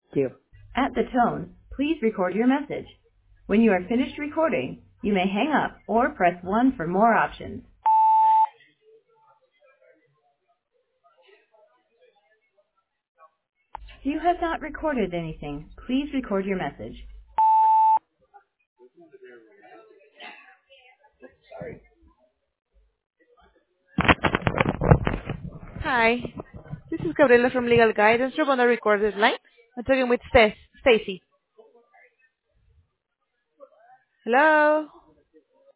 you. At the tone, please record your message. When you are finished recording, you may hang up or press 1 for more options. If you have not recorded anything, please record your message. Hi, this is Gabriela from Legal Guidance. You're on a recorded line. I'm talking with Stacy. Hello?